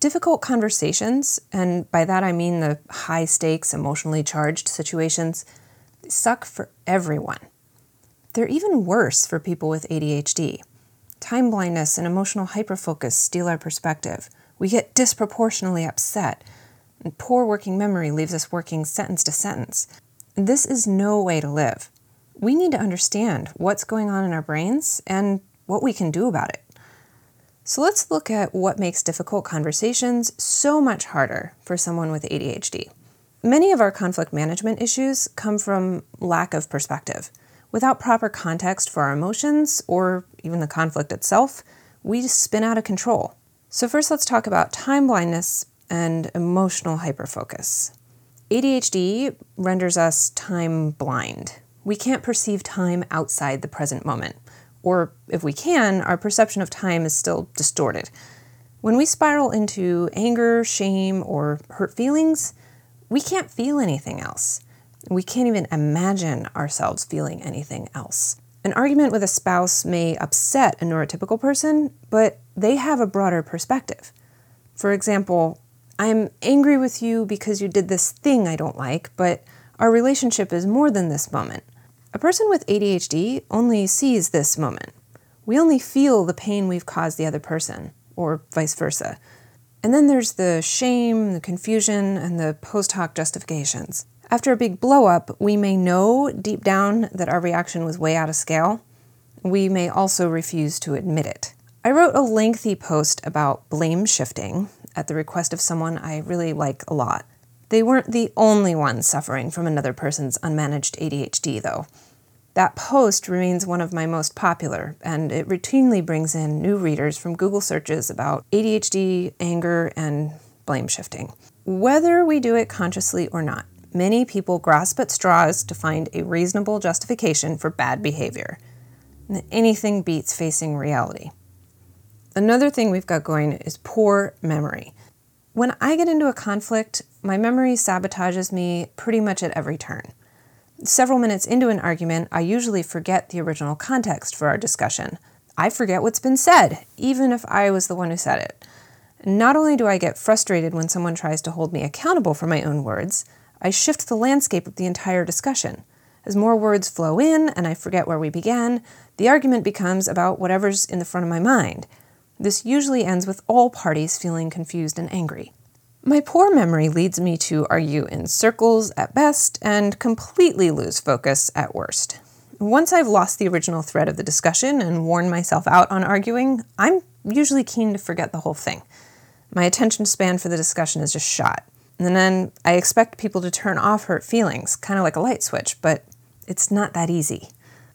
Difficult conversations, and by that I mean the high-stakes, emotionally charged situations, suck for everyone. They're even worse for people with ADHD. Time blindness and emotional hyperfocus steal our perspective. We get disproportionately upset, and poor working memory leaves us working sentence to sentence. This is no way to live. We need to understand what's going on in our brains and what we can do about it. So let's look at what makes difficult conversations so much harder for someone with ADHD. Many of our conflict management issues come from lack of perspective. Without proper context for our emotions, or even the conflict itself, we just spin out of control. So first let's talk about time blindness and emotional hyperfocus. ADHD renders us time blind. We can't perceive time outside the present moment. Or if we can, our perception of time is still distorted. When we spiral into anger, shame, or hurt feelings, we can't feel anything else. We can't even imagine ourselves feeling anything else. An argument with a spouse may upset a neurotypical person, but they have a broader perspective. For example, I'm angry with you because you did this thing I don't like, but our relationship is more than this moment. A person with ADHD only sees this moment. We only feel the pain we've caused the other person, or vice versa. And then there's the shame, the confusion, and the post hoc justifications. After a big blow-up, we may know deep down that our reaction was way out of scale. We may also refuse to admit it. I wrote a lengthy post about blame shifting at the request of someone I really like a lot. They weren't the only ones suffering from another person's unmanaged ADHD, though. That post remains one of my most popular, and it routinely brings in new readers from Google searches about ADHD, anger, and blame shifting. Whether we do it consciously or not, many people grasp at straws to find a reasonable justification for bad behavior. Anything beats facing reality. Another thing we've got going is poor memory. When I get into a conflict, my memory sabotages me pretty much at every turn. Several minutes into an argument, I usually forget the original context for our discussion. I forget what's been said, even if I was the one who said it. Not only do I get frustrated when someone tries to hold me accountable for my own words, I shift the landscape of the entire discussion. As more words flow in and I forget where we began, the argument becomes about whatever's in the front of my mind. This usually ends with all parties feeling confused and angry. My poor memory leads me to argue in circles at best and completely lose focus at worst. Once I've lost the original thread of the discussion and worn myself out on arguing, I'm usually keen to forget the whole thing. My attention span for the discussion is just shot. And then I expect people to turn off hurt feelings, kind of like a light switch, but it's not that easy.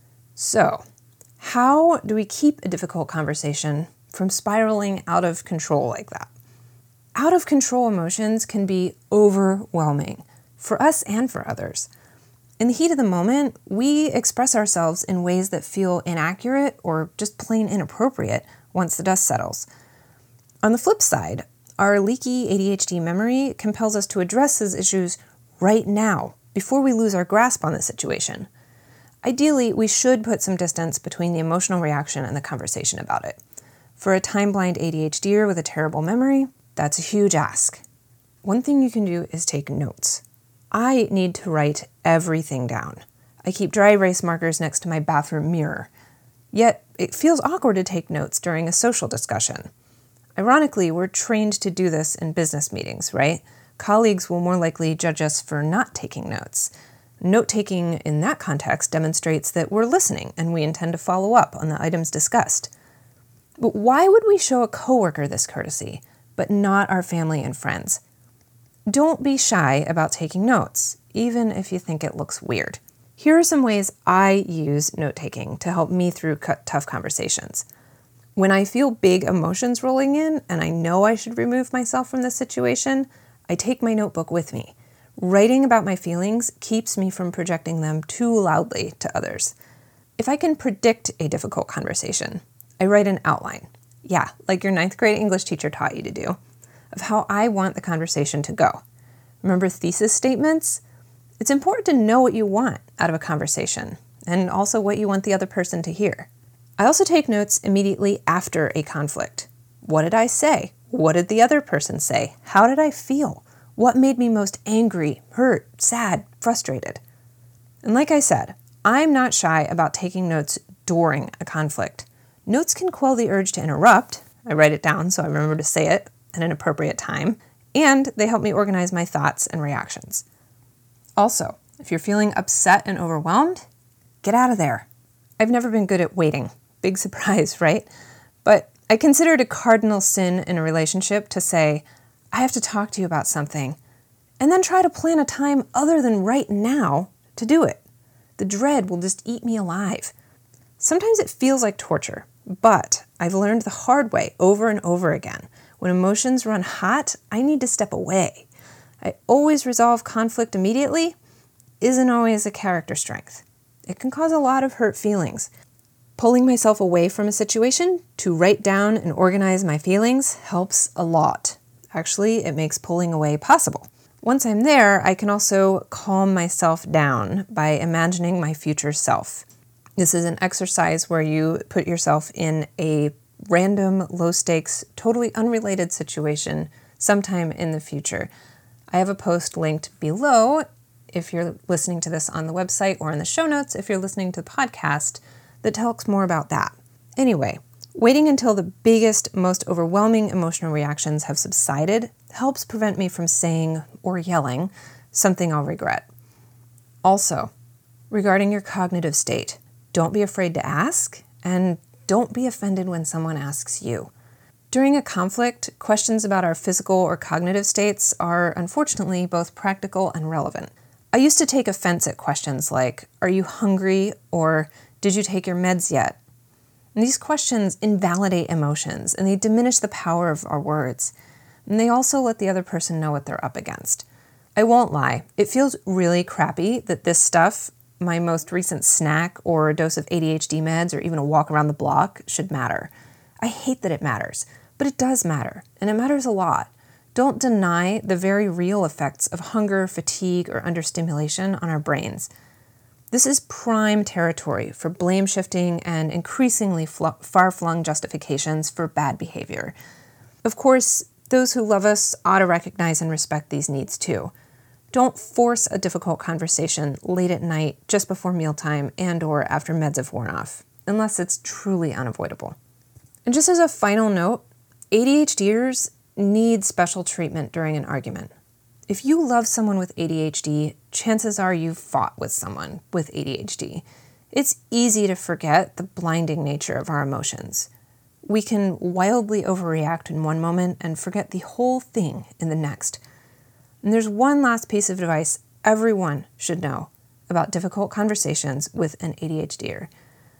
So, how do we keep a difficult conversation from spiraling out of control like that? Out of control emotions can be overwhelming for us and for others. In the heat of the moment, we express ourselves in ways that feel inaccurate or just plain inappropriate once the dust settles. On the flip side, our leaky ADHD memory compels us to address these issues right now, before we lose our grasp on the situation. Ideally, we should put some distance between the emotional reaction and the conversation about it. For a time-blind ADHDer with a terrible memory, that's a huge ask. One thing you can do is take notes. I need to write everything down. I keep dry erase markers next to my bathroom mirror. Yet, it feels awkward to take notes during a social discussion. Ironically, we're trained to do this in business meetings, right? Colleagues will more likely judge us for not taking notes. Note-taking in that context demonstrates that we're listening and we intend to follow up on the items discussed. But why would we show a coworker this courtesy, but not our family and friends? Don't be shy about taking notes, even if you think it looks weird. Here are some ways I use note-taking to help me through tough conversations. When I feel big emotions rolling in and I know I should remove myself from the situation, I take my notebook with me. Writing about my feelings keeps me from projecting them too loudly to others. If I can predict a difficult conversation, I write an outline. Yeah, like your 9th grade English teacher taught you to do, of how I want the conversation to go. Remember thesis statements? It's important to know what you want out of a conversation, and also what you want the other person to hear. I also take notes immediately after a conflict. What did I say? What did the other person say? How did I feel? What made me most angry, hurt, sad, frustrated? And like I said, I'm not shy about taking notes during a conflict. Notes can quell the urge to interrupt. I write it down so I remember to say it at an appropriate time, and they help me organize my thoughts and reactions. Also, if you're feeling upset and overwhelmed, get out of there. I've never been good at waiting. Big surprise, right? But I consider it a cardinal sin in a relationship to say, I have to talk to you about something, and then try to plan a time other than right now to do it. The dread will just eat me alive. Sometimes it feels like torture, but I've learned the hard way over and over again. When emotions run hot, I need to step away. I always resolve conflict immediately isn't always a character strength. It can cause a lot of hurt feelings. Pulling myself away from a situation to write down and organize my feelings helps a lot. Actually, it makes pulling away possible. Once I'm there, I can also calm myself down by imagining my future self. This is an exercise where you put yourself in a random, low-stakes, totally unrelated situation sometime in the future. I have a post linked below if you're listening to this on the website, or in the show notes if you're listening to the podcast, that talks more about that. Anyway, waiting until the biggest, most overwhelming emotional reactions have subsided helps prevent me from saying or yelling something I'll regret. Also, regarding your cognitive state, don't be afraid to ask, and don't be offended when someone asks you. During a conflict, questions about our physical or cognitive states are unfortunately both practical and relevant. I used to take offense at questions like, "Are you hungry?" or "Did you take your meds yet?" And these questions invalidate emotions, and they diminish the power of our words. And they also let the other person know what they're up against. I won't lie, it feels really crappy that this stuff, my most recent snack or a dose of ADHD meds or even a walk around the block, should matter. I hate that it matters, but it does matter, and it matters a lot. Don't deny the very real effects of hunger, fatigue, or understimulation on our brains. This is prime territory for blame shifting and increasingly far-flung justifications for bad behavior. Of course, those who love us ought to recognize and respect these needs too. Don't force a difficult conversation late at night, just before mealtime and/or after meds have worn off, unless it's truly unavoidable. And just as a final note, ADHDers need special treatment during an argument. If you love someone with ADHD, chances are you've fought with someone with ADHD. It's easy to forget the blinding nature of our emotions. We can wildly overreact in one moment and forget the whole thing in the next. And there's one last piece of advice everyone should know about difficult conversations with an ADHDer.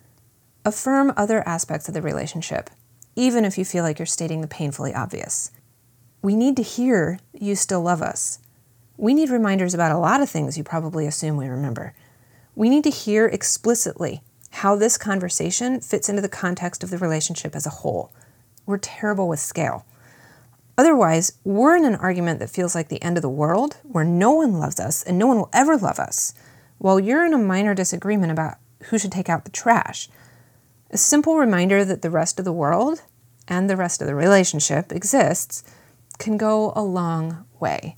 Affirm other aspects of the relationship, even if you feel like you're stating the painfully obvious. We need to hear you still love us. We need reminders about a lot of things you probably assume we remember. We need to hear explicitly how this conversation fits into the context of the relationship as a whole. We're terrible with scale. Otherwise, we're in an argument that feels like the end of the world, where no one loves us and no one will ever love us, while you're in a minor disagreement about who should take out the trash. A simple reminder that the rest of the world and the rest of the relationship exists can go a long way.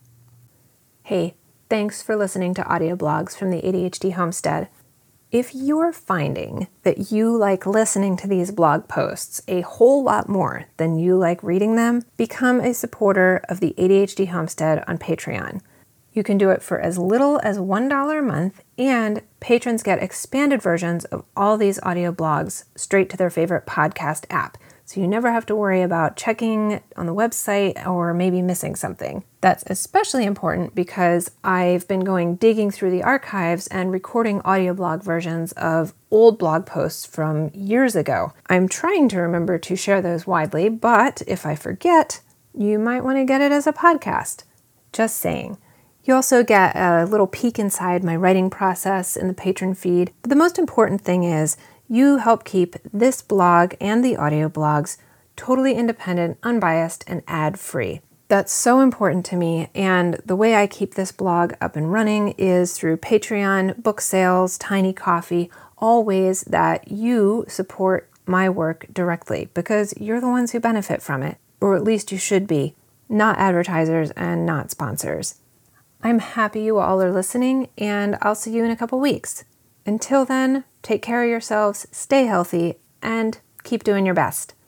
Hey, thanks for listening to audio blogs from the ADHD Homestead. If you're finding that you like listening to these blog posts a whole lot more than you like reading them, become a supporter of the ADHD Homestead on Patreon. You can do it for as little as $1 a month, and patrons get expanded versions of all these audio blogs straight to their favorite podcast app. So you never have to worry about checking on the website or maybe missing something. That's especially important because I've been digging through the archives and recording audio blog versions of old blog posts from years ago. I'm trying to remember to share those widely, but if I forget, you might want to get it as a podcast. Just saying. You also get a little peek inside my writing process in the patron feed. But the most important thing is you help keep this blog and the audio blogs totally independent, unbiased, and ad-free. That's so important to me, and the way I keep this blog up and running is through Patreon, book sales, Tiny Coffee, all ways that you support my work directly because you're the ones who benefit from it. or at least you should be, not advertisers and not sponsors. I'm happy you all are listening, and I'll see you in a couple weeks. Until then, take care of yourselves, stay healthy, and keep doing your best.